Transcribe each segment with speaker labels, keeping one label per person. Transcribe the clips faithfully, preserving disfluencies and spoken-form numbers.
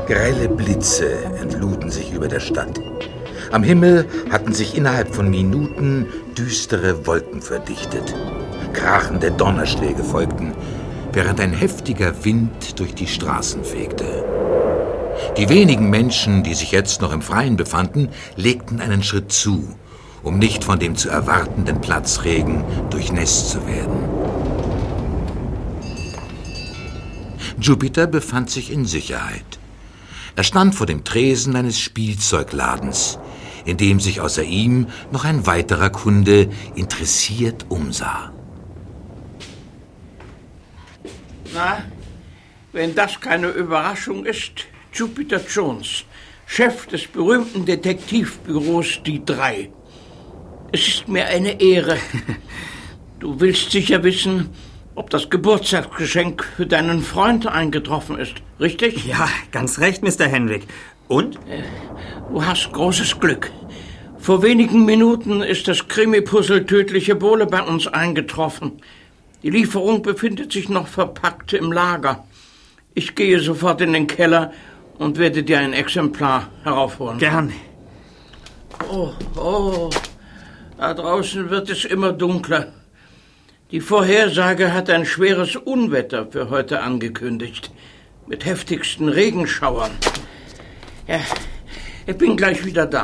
Speaker 1: Grelle Blitze entluden sich über der Stadt. Am Himmel hatten sich innerhalb von Minuten düstere Wolken verdichtet. Krachende Donnerschläge folgten, während ein heftiger Wind durch die Straßen fegte. Die wenigen Menschen, die sich jetzt noch im Freien befanden, legten einen Schritt zu, um nicht von dem zu erwartenden Platzregen durchnässt zu werden. Jupiter befand sich in Sicherheit. Er stand vor dem Tresen eines Spielzeugladens, in dem sich außer ihm noch ein weiterer Kunde interessiert umsah.
Speaker 2: Na, wenn das keine Überraschung ist, Jupiter Jones, Chef des berühmten Detektivbüros Die Drei. Es ist mir eine Ehre. Du willst sicher wissen, ob das Geburtstagsgeschenk für deinen Freund eingetroffen ist, richtig?
Speaker 3: Ja, ganz recht, Mister Henrik. Und?
Speaker 2: Du hast großes Glück. Vor wenigen Minuten ist das Krimi-Puzzle Tödliche Bowle bei uns eingetroffen. Die Lieferung befindet sich noch verpackt im Lager. Ich gehe sofort in den Keller und werde dir ein Exemplar heraufholen.
Speaker 3: Gern.
Speaker 2: Oh, oh, da draußen wird es immer dunkler. Die Vorhersage hat ein schweres Unwetter für heute angekündigt. Mit heftigsten Regenschauern. Ja, ich bin gleich wieder da.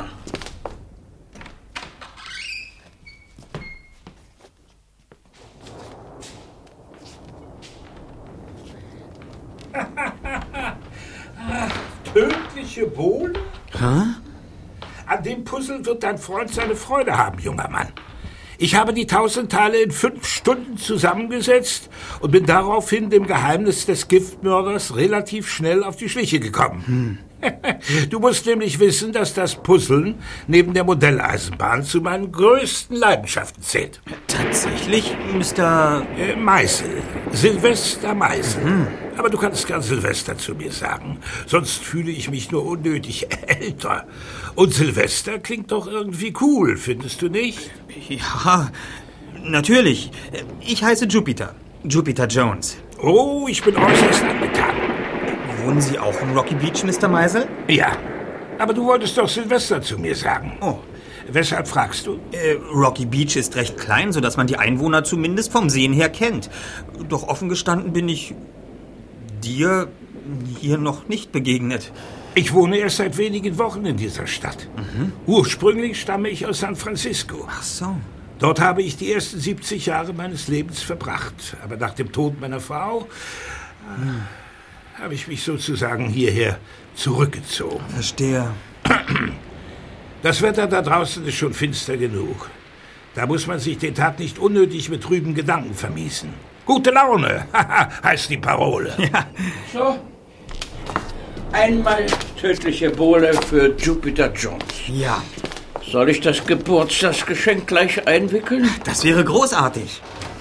Speaker 4: Tödliche Bowle?
Speaker 3: Hä?
Speaker 4: An dem Puzzle wird dein Freund seine Freude haben, junger Mann. Ich habe die tausend Teile in fünf Stunden zusammengesetzt und bin daraufhin dem Geheimnis des Giftmörders relativ schnell auf die Schliche gekommen. Hm. Du musst nämlich wissen, dass das Puzzeln neben der Modelleisenbahn zu meinen größten Leidenschaften zählt.
Speaker 3: Tatsächlich, Mister
Speaker 4: Äh, Meisel. Silvester Meisel. Mhm. Aber du kannst gern Silvester zu mir sagen. Sonst fühle ich mich nur unnötig älter. Und Silvester klingt doch irgendwie cool, findest du nicht?
Speaker 3: Ja, natürlich. Ich heiße Jupiter. Jupiter Jones.
Speaker 4: Oh, ich bin äußerst angetan.
Speaker 3: Wohnen Sie auch in Rocky Beach, Mister Meisel?
Speaker 4: Ja, aber du wolltest doch Silvester zu mir sagen.
Speaker 3: Oh.
Speaker 4: Weshalb fragst du?
Speaker 3: Äh, Rocky Beach ist recht klein, sodass man die Einwohner zumindest vom Sehen her kennt. Doch offen gestanden bin ich dir hier noch nicht begegnet.
Speaker 4: Ich wohne erst seit wenigen Wochen in dieser Stadt. Mhm. Ursprünglich stamme ich aus San Francisco.
Speaker 3: Ach so.
Speaker 4: Dort habe ich die ersten siebzig Jahre meines Lebens verbracht. Aber nach dem Tod meiner Frau hm. habe ich mich sozusagen hierher zurückgezogen.
Speaker 3: Verstehe.
Speaker 4: Das Wetter da draußen ist schon finster genug. Da muss man sich den Tag nicht unnötig mit trüben Gedanken vermiesen. Gute Laune, heißt die Parole.
Speaker 3: Ja.
Speaker 2: So, einmal tödliche Bowle für Jupiter Jones.
Speaker 3: Ja.
Speaker 2: Soll ich das Geburtstagsgeschenk gleich einwickeln?
Speaker 3: Das wäre großartig.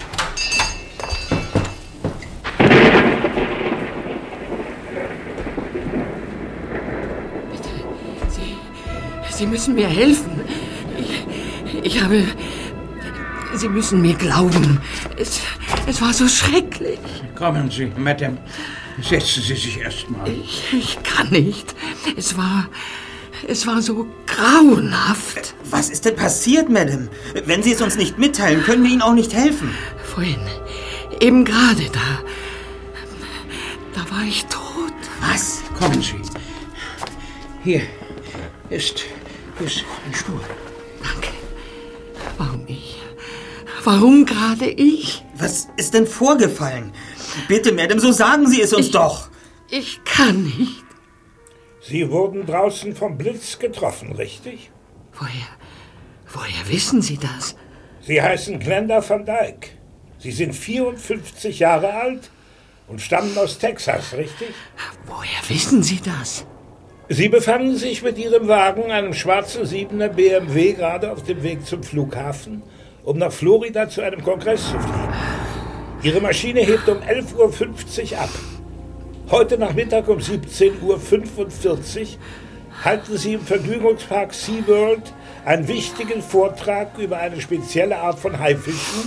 Speaker 5: Bitte, Sie, Sie müssen mir helfen. Ich, ich habe... Sie müssen mir glauben. Es, es war so schrecklich.
Speaker 2: Kommen Sie, Madame. Setzen Sie sich erst mal.
Speaker 5: Ich, ich kann nicht. Es war... Es war so grauenhaft.
Speaker 3: Was ist denn passiert, Madame? Wenn Sie es uns nicht mitteilen, können wir Ihnen auch nicht helfen.
Speaker 5: Vorhin, eben gerade da... Da war ich tot.
Speaker 3: Was?
Speaker 2: Kommen Sie. Hier ist, ist ein Stuhl.
Speaker 5: Danke. Warum ich? Warum gerade ich?
Speaker 3: Was ist denn vorgefallen? Bitte, Madame, so sagen Sie es uns
Speaker 5: ich,
Speaker 3: doch.
Speaker 5: Ich kann nicht.
Speaker 4: Sie wurden draußen vom Blitz getroffen, richtig?
Speaker 5: Woher, woher wissen Sie das?
Speaker 4: Sie heißen Glenda van Dyke. Sie sind vierundfünfzig Jahre alt und stammen aus Texas, richtig?
Speaker 5: Woher wissen Sie das?
Speaker 4: Sie befanden sich mit Ihrem Wagen, einem schwarzen siebener B M W, gerade auf dem Weg zum Flughafen, um nach Florida zu einem Kongress zu fliegen. Ihre Maschine hebt um elf Uhr fünfzig ab. Heute Nachmittag um siebzehn Uhr fünfundvierzig halten Sie im Vergnügungspark SeaWorld einen wichtigen Vortrag über eine spezielle Art von Haifischen,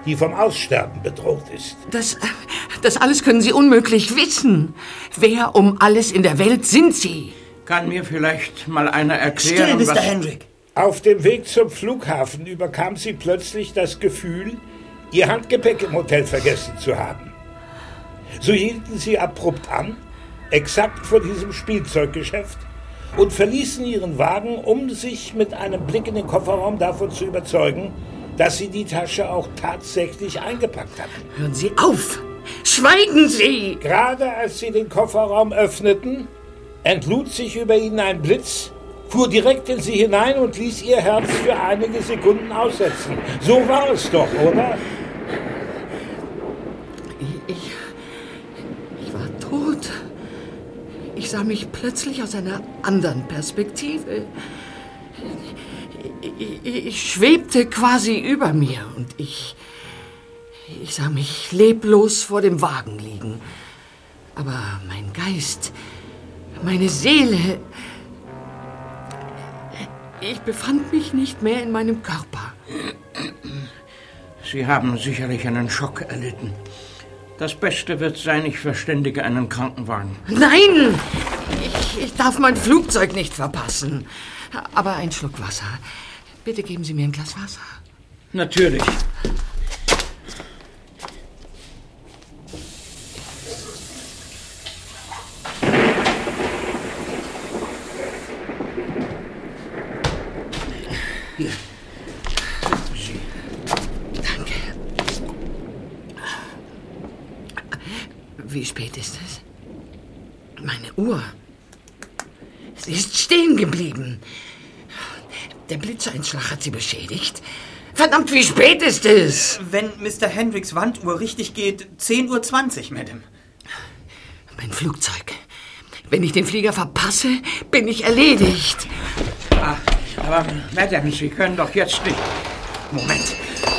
Speaker 4: die vom Aussterben bedroht ist.
Speaker 5: Das, das alles können Sie unmöglich wissen. Wer um alles in der Welt sind Sie?
Speaker 2: Kann mir vielleicht mal einer erklären,
Speaker 3: Still, Mister
Speaker 2: was...
Speaker 3: Hendrick.
Speaker 4: Auf dem Weg zum Flughafen überkam sie plötzlich das Gefühl, ihr Handgepäck im Hotel vergessen zu haben. So hielten sie abrupt an, exakt vor diesem Spielzeuggeschäft, und verließen ihren Wagen, um sich mit einem Blick in den Kofferraum davon zu überzeugen, dass sie die Tasche auch tatsächlich eingepackt hatten.
Speaker 5: Hören Sie auf! Schweigen Sie!
Speaker 4: Gerade als sie den Kofferraum öffneten, entlud sich über ihnen ein Blitz, fuhr direkt in sie hinein und ließ ihr Herz für einige Sekunden aussetzen. So war es doch, oder?
Speaker 5: Ich, ich war tot. Ich sah mich plötzlich aus einer anderen Perspektive. Ich, ich, ich schwebte quasi über mir und ich, ich sah mich leblos vor dem Wagen liegen. Aber mein Geist, meine Seele... Ich befand mich nicht mehr in meinem Körper.
Speaker 2: Sie haben sicherlich einen Schock erlitten. Das Beste wird sein, ich verständige einen Krankenwagen.
Speaker 5: Nein! Ich, ich darf mein Flugzeug nicht verpassen. Aber ein Schluck Wasser. Bitte geben Sie mir ein Glas Wasser.
Speaker 2: Natürlich. Hier. Sie.
Speaker 5: Danke. Wie spät ist es? Meine Uhr. Sie ist stehen geblieben. Der Blitzeinschlag hat sie beschädigt. Verdammt, wie spät ist es?
Speaker 3: Wenn Mister Hendricks Wanduhr richtig geht, zehn Uhr zwanzig, Madame.
Speaker 5: Mein Flugzeug. Wenn ich den Flieger verpasse, bin ich erledigt.
Speaker 2: Ah, aber, Madame, Sie können doch jetzt nicht...
Speaker 3: Moment.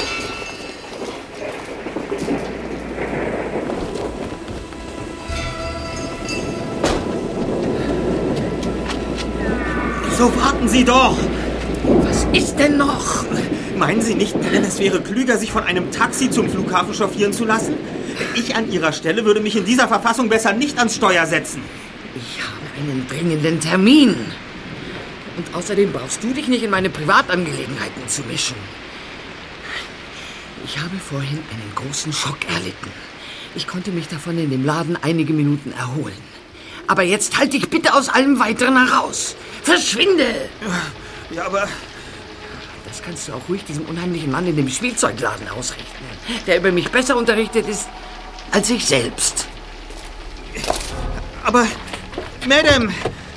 Speaker 3: So, warten Sie doch!
Speaker 5: Was ist denn noch?
Speaker 3: Meinen Sie nicht, Madame, es wäre klüger, sich von einem Taxi zum Flughafen chauffieren zu lassen? Ich an Ihrer Stelle würde mich in dieser Verfassung besser nicht ans Steuer setzen.
Speaker 5: Ich habe einen dringenden Termin. Und außerdem brauchst du dich nicht in meine Privatangelegenheiten zu mischen. Ich habe vorhin einen großen Schock erlitten. Ich konnte mich davon in dem Laden einige Minuten erholen. Aber jetzt halt dich bitte aus allem Weiteren heraus. Verschwinde!
Speaker 3: Ja, aber...
Speaker 5: Das kannst du auch ruhig diesem unheimlichen Mann in dem Spielzeugladen ausrichten, der über mich besser unterrichtet ist als ich selbst.
Speaker 3: Aber, Madame...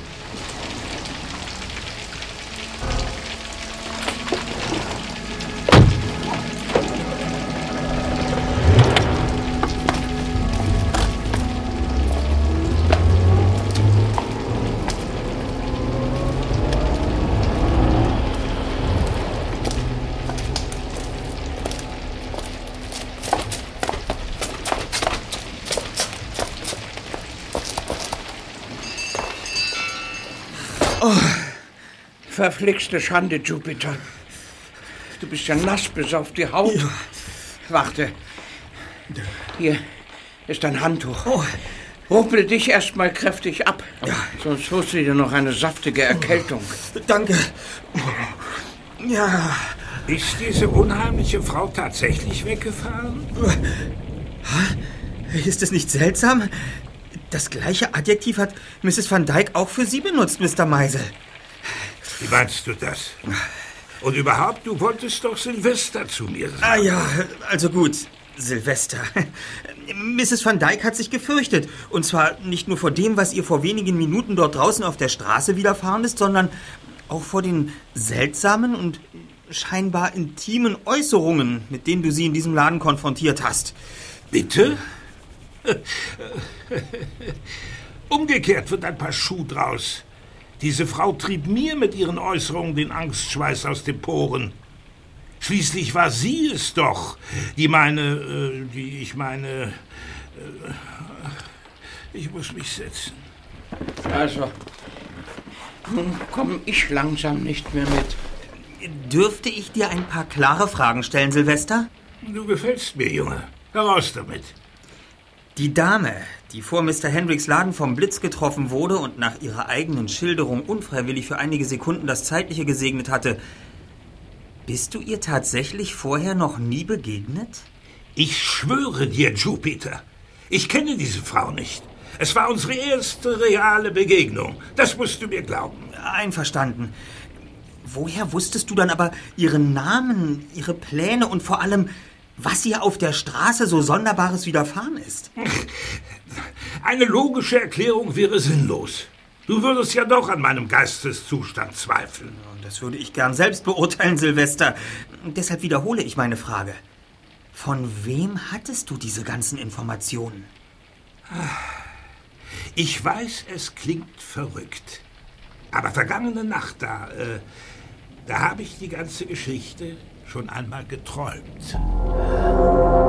Speaker 2: Oh, verflixte Schande, Jupiter. Du bist ja nass bis auf die Haut. Ja. Warte. Hier ist ein Handtuch. Oh. Ruppel dich erst mal kräftig ab. Ja. Sonst holst du dir noch eine saftige Erkältung.
Speaker 3: Danke. Ja.
Speaker 4: Ist diese unheimliche Frau tatsächlich weggefahren?
Speaker 3: Ist es nicht seltsam? Das gleiche Adjektiv hat Misses Van Dyke auch für Sie benutzt, Mister Meisel.
Speaker 4: Wie meinst du das? Und überhaupt, du wolltest doch Silvester zu mir sagen.
Speaker 3: Ah ja, also gut, Silvester. Misses Van Dyke hat sich gefürchtet. Und zwar nicht nur vor dem, was ihr vor wenigen Minuten dort draußen auf der Straße widerfahren ist, sondern auch vor den seltsamen und scheinbar intimen Äußerungen, mit denen du sie in diesem Laden konfrontiert hast.
Speaker 4: Bitte? Umgekehrt wird ein paar Schuh draus. Diese Frau trieb mir mit ihren Äußerungen den Angstschweiß aus den Poren. Schließlich war sie es doch, die meine, äh, die ich meine, äh, ich muss mich setzen.
Speaker 2: Also, nun komme ich langsam nicht mehr mit.
Speaker 3: Dürfte ich dir ein paar klare Fragen stellen, Silvester?
Speaker 4: Du gefällst mir, Junge. Heraus damit.
Speaker 3: Die Dame, die vor Mister Hendricks Laden vom Blitz getroffen wurde und nach ihrer eigenen Schilderung unfreiwillig für einige Sekunden das Zeitliche gesegnet hatte, bist du ihr tatsächlich vorher noch nie begegnet?
Speaker 4: Ich schwöre dir, Jupiter, ich kenne diese Frau nicht. Es war unsere erste reale Begegnung. Das musst du mir glauben.
Speaker 3: Einverstanden. Woher wusstest du dann aber ihren Namen, ihre Pläne und vor allem, was ihr auf der Straße so Sonderbares widerfahren ist?
Speaker 4: Eine logische Erklärung wäre sinnlos. Du würdest ja doch an meinem Geisteszustand zweifeln.
Speaker 3: Das würde ich gern selbst beurteilen, Silvester. Deshalb wiederhole ich meine Frage. Von wem hattest du diese ganzen Informationen?
Speaker 4: Ich weiß, es klingt verrückt. Aber vergangene Nacht, da, äh, da habe ich die ganze Geschichte schon einmal geträumt.